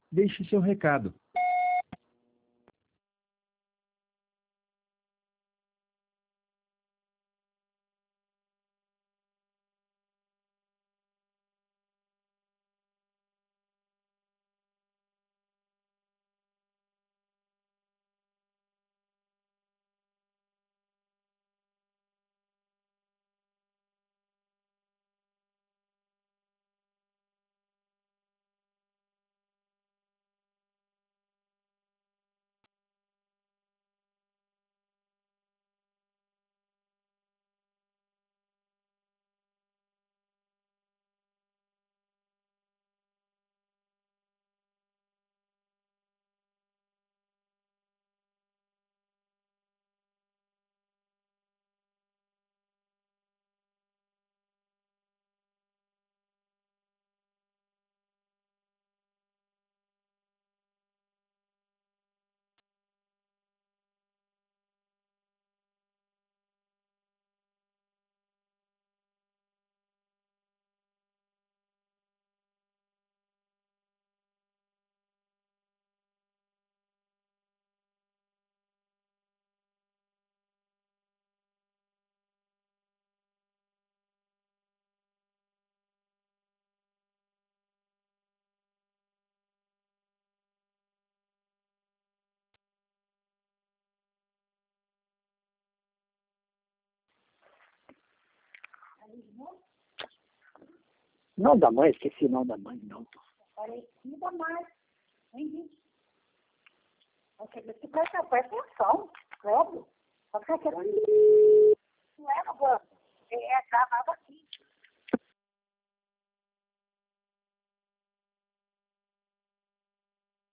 Deixe seu recado. Não da mãe, esqueci o nome da mãe, não. Parecida, mas nem você presta atenção, credo. Você quer... Não era, Wanda. É, acabava